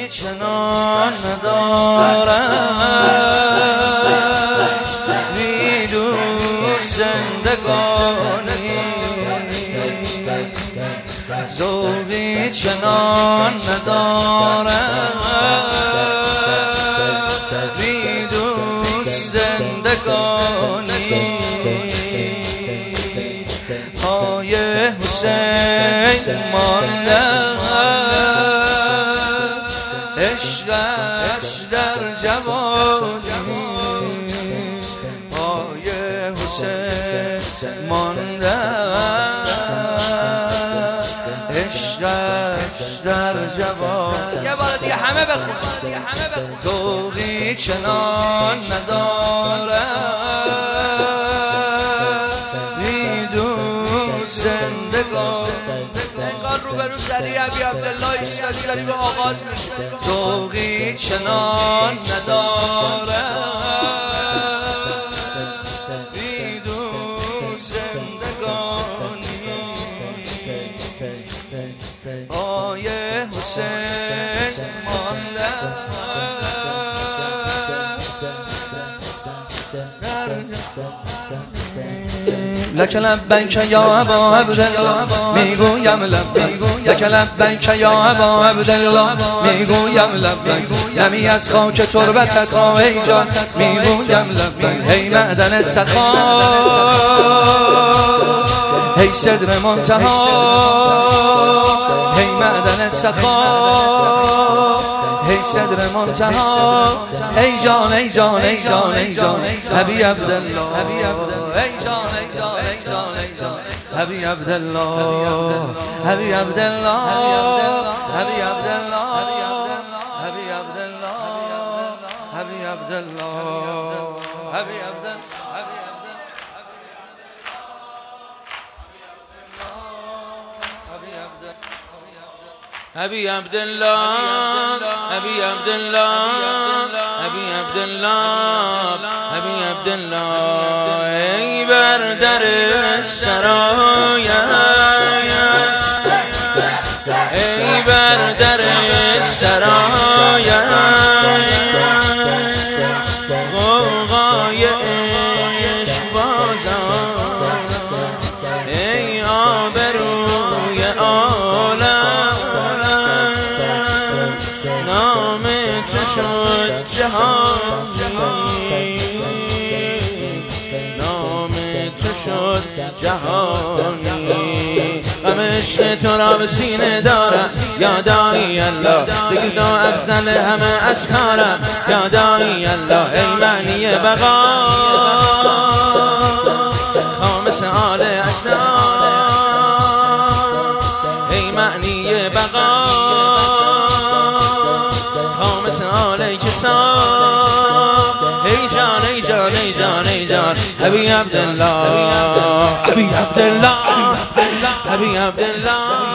چنان ندارم بی دوست زندگانی ذوقی چنان ندارم بی دوست زندگانی پای حسین مانده عشقش در جوانی پای حسین مانده عشقش در جوانی یه بار دیگه همه بخون ذوقی چنان ندارم بی دوست زندگان انگار روبرو زدی ابی عبدالله ایستادی داری به آغاز میگی ذوقی چنان ندارم بی دوست زندگانی پای حسین مانده لک لبیک یا ابا عبدالله میگویم لک لبیک یا ابا عبدالله میگویم لبیک نمی از خاک تربتت ای جان میگویم لبیک ای معدن سخا ای صدر منتها ای معدن سخا ای صدر منتها ای جان ای جان ای جان ای جان ابی عبدالله ای جان ای جان ای جان ای جان ابی عبدالله ابی عبدالله ابی عبدالله ابی عبدالله ابی عبدالله ابی عبدالله ابی عبدالله ابی عبدالله ابی عبدالله ابی عبدالله ای بر در سرایت ای بر در سرایت غوغای عشق بازان ای آبروی عالم نام تو شد جهانی نام تو شد جهانی غم عشق تو را به سینه دارم یا دایی الله ذکر تو افضل همه اذکارم یا دایی الله ای معنی بقا خامس آل اشنا ای معنی بقا خامس آل کسا ای جان ای جان ای جان ای جان ابی عبدالله ابی عبدالله ابی عبدالله